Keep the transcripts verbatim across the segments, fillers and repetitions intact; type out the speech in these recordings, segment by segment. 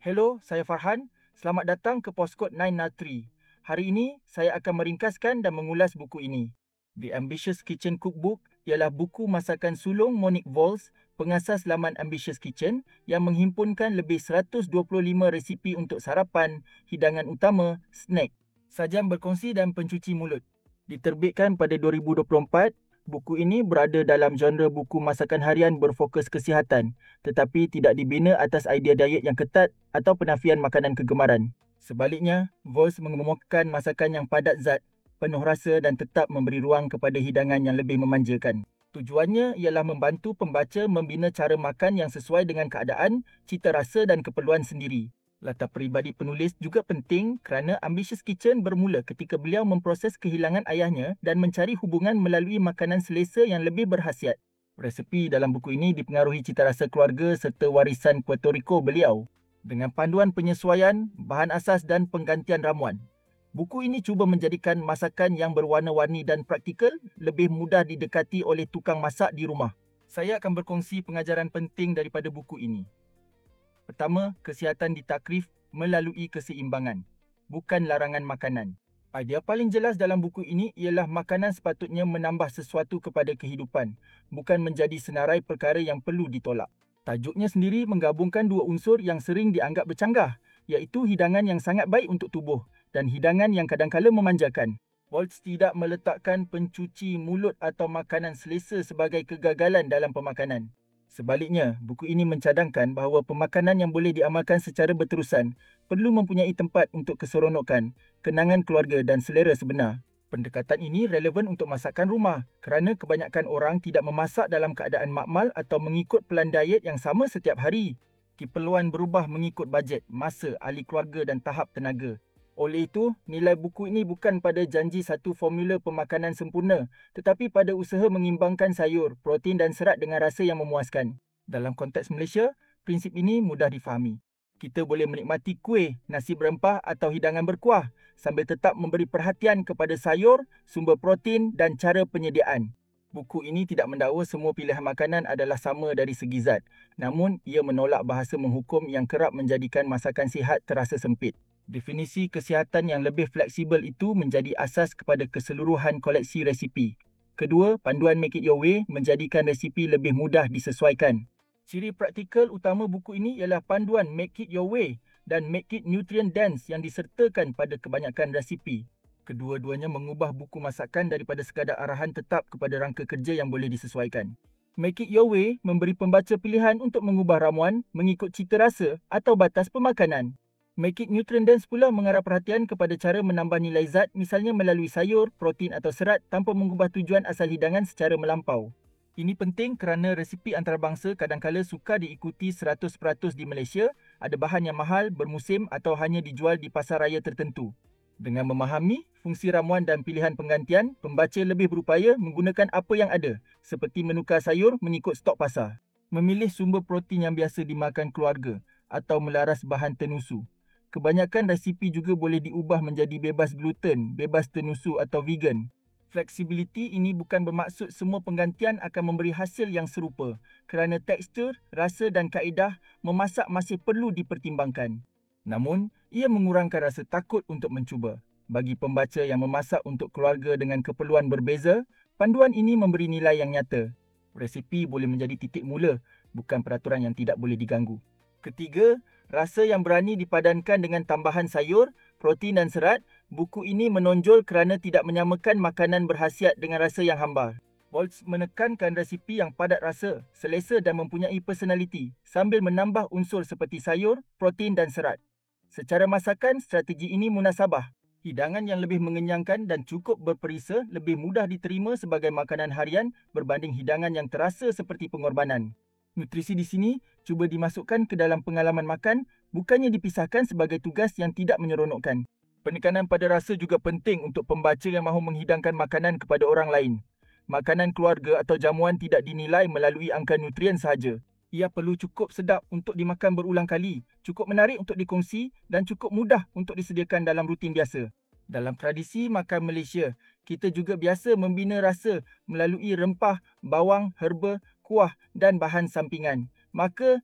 Hello, saya Farhan. Selamat datang ke Postkod sembilan Natri. Hari ini, saya akan meringkaskan dan mengulas buku ini. The Ambitious Kitchen Cookbook ialah buku masakan sulung Monique Walls, pengasas laman Ambitious Kitchen yang menghimpunkan lebih seratus dua puluh lima resipi untuk sarapan, hidangan utama, snack, sajian berkongsi dan pencuci mulut. Diterbitkan pada dua ribu dua puluh empat, buku ini berada dalam genre buku masakan harian berfokus kesihatan, tetapi tidak dibina atas idea diet yang ketat atau penafian makanan kegemaran. Sebaliknya, Walls mengemukakan masakan yang padat zat, penuh rasa dan tetap memberi ruang kepada hidangan yang lebih memanjakan. Tujuannya ialah membantu pembaca membina cara makan yang sesuai dengan keadaan, cita rasa dan keperluan sendiri. Latar peribadi penulis juga penting kerana Ambitious Kitchen bermula ketika beliau memproses kehilangan ayahnya dan mencari hubungan melalui makanan selesa yang lebih berkhasiat. Resepi dalam buku ini dipengaruhi cita rasa keluarga serta warisan Puerto Rico beliau. Dengan panduan penyesuaian, bahan asas dan penggantian ramuan. Buku ini cuba menjadikan masakan yang berwarna-warni dan praktikal lebih mudah didekati oleh tukang masak di rumah. Saya akan berkongsi pengajaran penting daripada buku ini. Pertama, kesihatan ditakrif melalui keseimbangan, bukan larangan makanan. Idea paling jelas dalam buku ini ialah makanan sepatutnya menambah sesuatu kepada kehidupan, bukan menjadi senarai perkara yang perlu ditolak. Tajuknya sendiri menggabungkan dua unsur yang sering dianggap bercanggah, iaitu hidangan yang sangat baik untuk tubuh dan hidangan yang kadang-kala memanjakan. Walls tidak meletakkan pencuci mulut atau makanan selesa sebagai kegagalan dalam pemakanan. Sebaliknya, buku ini mencadangkan bahawa pemakanan yang boleh diamalkan secara berterusan perlu mempunyai tempat untuk keseronokan, kenangan keluarga dan selera sebenar. Pendekatan ini relevan untuk masakan rumah kerana kebanyakan orang tidak memasak dalam keadaan makmal atau mengikut pelan diet yang sama setiap hari. Keperluan berubah mengikut bajet, masa, ahli keluarga dan tahap tenaga. Oleh itu, nilai buku ini bukan pada janji satu formula pemakanan sempurna, tetapi pada usaha mengimbangkan sayur, protein dan serat dengan rasa yang memuaskan. Dalam konteks Malaysia, prinsip ini mudah difahami. Kita boleh menikmati kuih, nasi berempah atau hidangan berkuah sambil tetap memberi perhatian kepada sayur, sumber protein dan cara penyediaan. Buku ini tidak mendakwa semua pilihan makanan adalah sama dari segi zat, namun ia menolak bahasa menghukum yang kerap menjadikan masakan sihat terasa sempit. Definisi kesihatan yang lebih fleksibel itu menjadi asas kepada keseluruhan koleksi resipi. Kedua, panduan Make It Your Way menjadikan resipi lebih mudah disesuaikan. Ciri praktikal utama buku ini ialah panduan Make It Your Way dan Make It Nutrient Dense yang disertakan pada kebanyakan resipi. Kedua-duanya mengubah buku masakan daripada sekadar arahan tetap kepada rangka kerja yang boleh disesuaikan. Make It Your Way memberi pembaca pilihan untuk mengubah ramuan mengikut cita rasa atau batas pemakanan. Make It Nutrient Dense pula mengarah perhatian kepada cara menambah nilai zat misalnya melalui sayur, protein atau serat tanpa mengubah tujuan asal hidangan secara melampau. Ini penting kerana resipi antarabangsa kadangkala sukar diikuti seratus peratus di Malaysia, ada bahan yang mahal, bermusim atau hanya dijual di pasar raya tertentu. Dengan memahami fungsi ramuan dan pilihan penggantian, pembaca lebih berupaya menggunakan apa yang ada, seperti menukar sayur mengikut stok pasar, memilih sumber protein yang biasa dimakan keluarga atau melaras bahan tenusu. Kebanyakan resipi juga boleh diubah menjadi bebas gluten, bebas tenusu atau vegan. Fleksibiliti ini bukan bermaksud semua penggantian akan memberi hasil yang serupa kerana tekstur, rasa dan kaedah memasak masih perlu dipertimbangkan. Namun, ia mengurangkan rasa takut untuk mencuba. Bagi pembaca yang memasak untuk keluarga dengan keperluan berbeza, panduan ini memberi nilai yang nyata. Resipi boleh menjadi titik mula, bukan peraturan yang tidak boleh diganggu. Ketiga, rasa yang berani dipadankan dengan tambahan sayur, protein dan serat. Buku ini menonjol kerana tidak menyamakan makanan berkhasiat dengan rasa yang hambar. Walls menekankan resipi yang padat rasa, selesa dan mempunyai personaliti sambil menambah unsur seperti sayur, protein dan serat. Secara masakan, strategi ini munasabah. Hidangan yang lebih mengenyangkan dan cukup berperisa lebih mudah diterima sebagai makanan harian berbanding hidangan yang terasa seperti pengorbanan. Nutrisi di sini cuba dimasukkan ke dalam pengalaman makan, bukannya dipisahkan sebagai tugas yang tidak menyeronokkan. Penekanan pada rasa juga penting untuk pembaca yang mahu menghidangkan makanan kepada orang lain. Makanan keluarga atau jamuan tidak dinilai melalui angka nutrien sahaja. Ia perlu cukup sedap untuk dimakan berulang kali, cukup menarik untuk dikongsi dan cukup mudah untuk disediakan dalam rutin biasa. Dalam tradisi makan Malaysia, kita juga biasa membina rasa melalui rempah, bawang, herba, kuah dan bahan sampingan. Maka,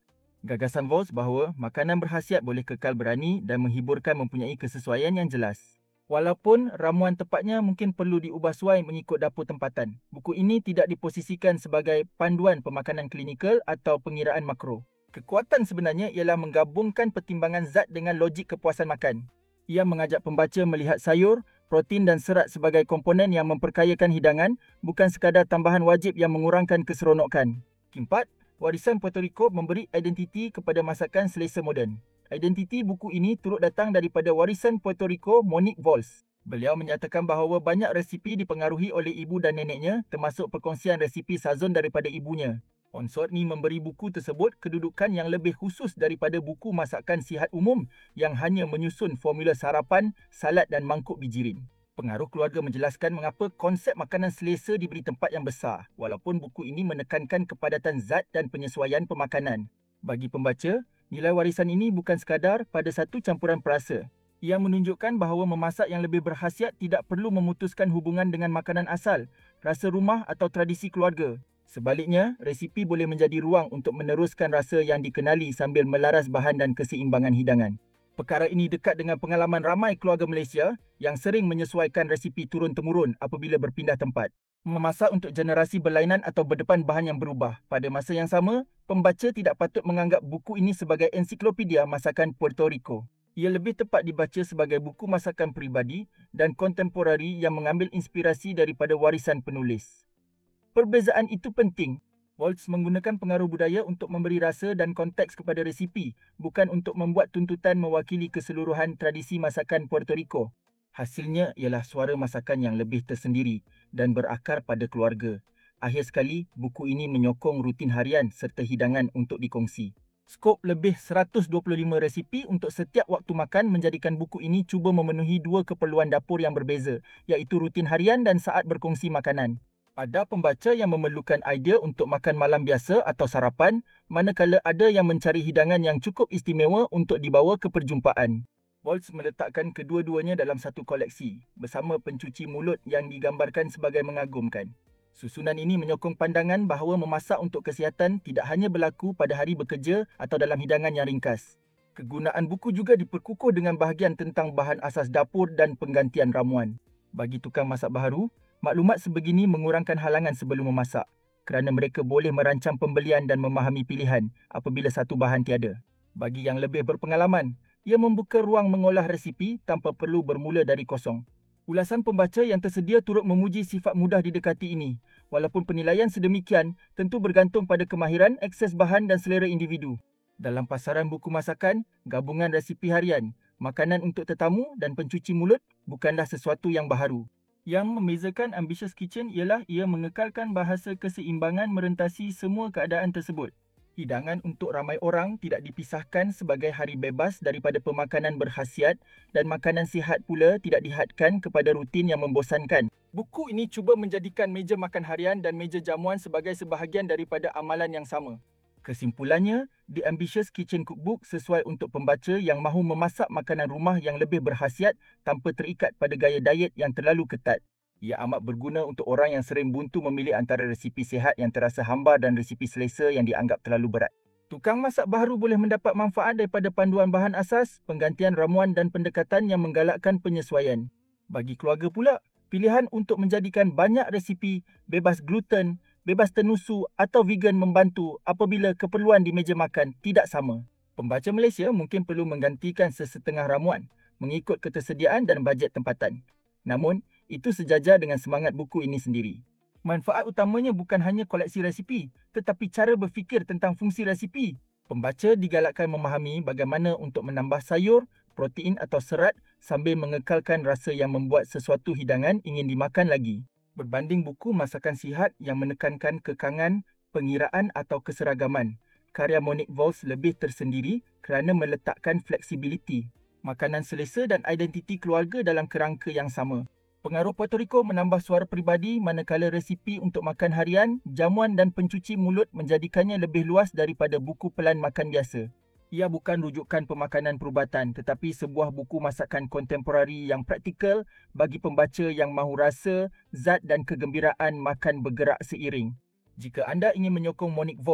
Gagasan Walls bahawa makanan berkhasiat boleh kekal berani dan menghiburkan mempunyai kesesuaian yang jelas. Walaupun ramuan tepatnya mungkin perlu diubah suai mengikut dapur tempatan, buku ini tidak diposisikan sebagai panduan pemakanan klinikal atau pengiraan makro. Kekuatan sebenarnya ialah menggabungkan pertimbangan zat dengan logik kepuasan makan. Ia mengajak pembaca melihat sayur, protein dan serat sebagai komponen yang memperkayakan hidangan, bukan sekadar tambahan wajib yang mengurangkan keseronokan. Keempat, warisan Puerto Rico memberi identiti kepada masakan selesa moden. Identiti buku ini turut datang daripada warisan Puerto Rico Monique Walls. Beliau menyatakan bahawa banyak resipi dipengaruhi oleh ibu dan neneknya, termasuk perkongsian resipi sazon daripada ibunya. Onsot ni memberi buku tersebut kedudukan yang lebih khusus daripada buku masakan sihat umum yang hanya menyusun formula sarapan, salad dan mangkuk bijirin. Pengaruh keluarga menjelaskan mengapa konsep makanan selesa diberi tempat yang besar, walaupun buku ini menekankan kepadatan zat dan penyesuaian pemakanan. Bagi pembaca, nilai warisan ini bukan sekadar pada satu campuran perasa. Ia menunjukkan bahawa memasak yang lebih berkhasiat tidak perlu memutuskan hubungan dengan makanan asal, rasa rumah atau tradisi keluarga. Sebaliknya, resipi boleh menjadi ruang untuk meneruskan rasa yang dikenali sambil melaras bahan dan keseimbangan hidangan. Perkara ini dekat dengan pengalaman ramai keluarga Malaysia yang sering menyesuaikan resipi turun-temurun apabila berpindah tempat. Memasak untuk generasi berlainan atau berdepan bahan yang berubah. Pada masa yang sama, pembaca tidak patut menganggap buku ini sebagai ensiklopedia masakan Puerto Rico. Ia lebih tepat dibaca sebagai buku masakan peribadi dan kontemporari yang mengambil inspirasi daripada warisan penulis. Perbezaan itu penting. Walls menggunakan pengaruh budaya untuk memberi rasa dan konteks kepada resipi, bukan untuk membuat tuntutan mewakili keseluruhan tradisi masakan Puerto Rico. Hasilnya ialah suara masakan yang lebih tersendiri dan berakar pada keluarga. Akhir sekali, buku ini menyokong rutin harian serta hidangan untuk dikongsi. Skop lebih seratus dua puluh lima resipi untuk setiap waktu makan menjadikan buku ini cuba memenuhi dua keperluan dapur yang berbeza, iaitu rutin harian dan saat berkongsi makanan. Ada pembaca yang memerlukan idea untuk makan malam biasa atau sarapan, manakala ada yang mencari hidangan yang cukup istimewa untuk dibawa ke perjumpaan. Walls meletakkan kedua-duanya dalam satu koleksi, bersama pencuci mulut yang digambarkan sebagai mengagumkan. Susunan ini menyokong pandangan bahawa memasak untuk kesihatan tidak hanya berlaku pada hari bekerja atau dalam hidangan yang ringkas. Kegunaan buku juga diperkukuh dengan bahagian tentang bahan asas dapur dan penggantian ramuan. Bagi tukang masak baharu, maklumat sebegini mengurangkan halangan sebelum memasak, kerana mereka boleh merancang pembelian dan memahami pilihan apabila satu bahan tiada. Bagi yang lebih berpengalaman, ia membuka ruang mengolah resipi tanpa perlu bermula dari kosong. Ulasan pembaca yang tersedia turut memuji sifat mudah didekati ini, walaupun penilaian sedemikian tentu bergantung pada kemahiran, akses bahan dan selera individu. Dalam pasaran buku masakan, gabungan resipi harian, makanan untuk tetamu dan pencuci mulut bukanlah sesuatu yang baharu. Yang membezakan Ambitious Kitchen ialah ia mengekalkan bahasa keseimbangan merentasi semua keadaan tersebut. Hidangan untuk ramai orang tidak dipisahkan sebagai hari bebas daripada pemakanan berkhasiat dan makanan sihat pula tidak dihadkan kepada rutin yang membosankan. Buku ini cuba menjadikan meja makan harian dan meja jamuan sebagai sebahagian daripada amalan yang sama. Kesimpulannya, The Ambitious Kitchen Cookbook sesuai untuk pembaca yang mahu memasak makanan rumah yang lebih berkhasiat tanpa terikat pada gaya diet yang terlalu ketat. Ia amat berguna untuk orang yang sering buntu memilih antara resipi sihat yang terasa hambar dan resipi selesa yang dianggap terlalu berat. Tukang masak baharu boleh mendapat manfaat daripada panduan bahan asas, penggantian ramuan dan pendekatan yang menggalakkan penyesuaian. Bagi keluarga pula, pilihan untuk menjadikan banyak resipi bebas gluten, bebas tenusu atau vegan membantu apabila keperluan di meja makan tidak sama. Pembaca Malaysia mungkin perlu menggantikan sesetengah ramuan mengikut ketersediaan dan bajet tempatan. Namun, itu sejajar dengan semangat buku ini sendiri. Manfaat utamanya bukan hanya koleksi resipi, tetapi cara berfikir tentang fungsi resipi. Pembaca digalakkan memahami bagaimana untuk menambah sayur, protein atau serat sambil mengekalkan rasa yang membuat sesuatu hidangan ingin dimakan lagi. Berbanding buku masakan sihat yang menekankan kekangan, pengiraan atau keseragaman, karya Monique Walls lebih tersendiri kerana meletakkan fleksibiliti, makanan selesa dan identiti keluarga dalam kerangka yang sama. Pengaruh Puerto Rico menambah suara peribadi manakala resipi untuk makan harian, jamuan dan pencuci mulut menjadikannya lebih luas daripada buku pelan makan biasa. Ia bukan rujukan pemakanan perubatan tetapi sebuah buku masakan kontemporari yang praktikal bagi pembaca yang mahu rasa, zat dan kegembiraan makan bergerak seiring. Jika anda ingin menyokong Monique Walls,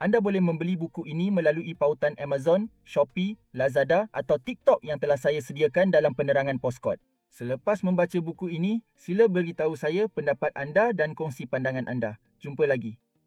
Anda boleh membeli buku ini melalui pautan Amazon, Shopee, Lazada atau TikTok yang telah saya sediakan dalam penerangan Postkod. Selepas membaca buku ini, sila beritahu saya pendapat anda dan kongsi pandangan anda. Jumpa lagi.